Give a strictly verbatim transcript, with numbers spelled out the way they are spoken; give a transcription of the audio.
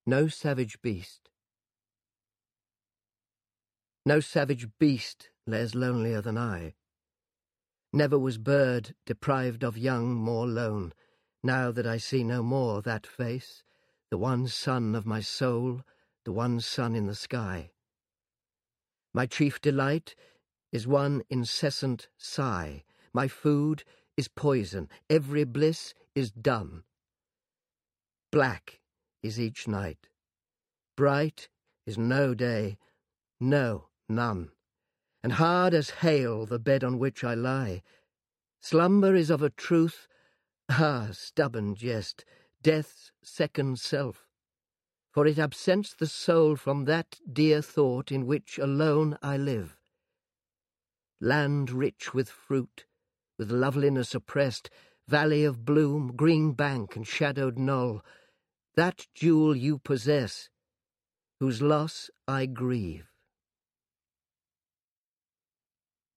No savage beast. No savage beast lays lonelier than I. Never was bird deprived of young more lone, now that I see no more that face, the one sun of my soul, the one sun in the sky. My chief delight is one incessant sigh, my food is poison, every bliss is done. Black is each night, bright is no day, no, none, and hard as hail the bed on which I lie. Slumber is of a truth, ah, stubborn jest, death's second self, for it absents the soul from that dear thought in which alone I live. Land rich with fruit, with loveliness oppressed, valley of bloom, green bank and shadowed knoll, that jewel you possess, whose loss I grieve.